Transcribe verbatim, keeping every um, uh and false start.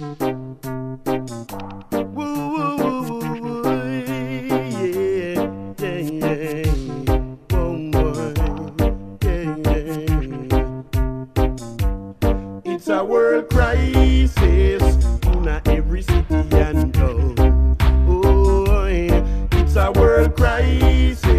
Woo, woo, woo, woo, woo, yeah, yeah, yeah. Whoa, whoa, yeah, yeah. It's a world crisis in a every city and town. Oh, yeah. It's a world crisis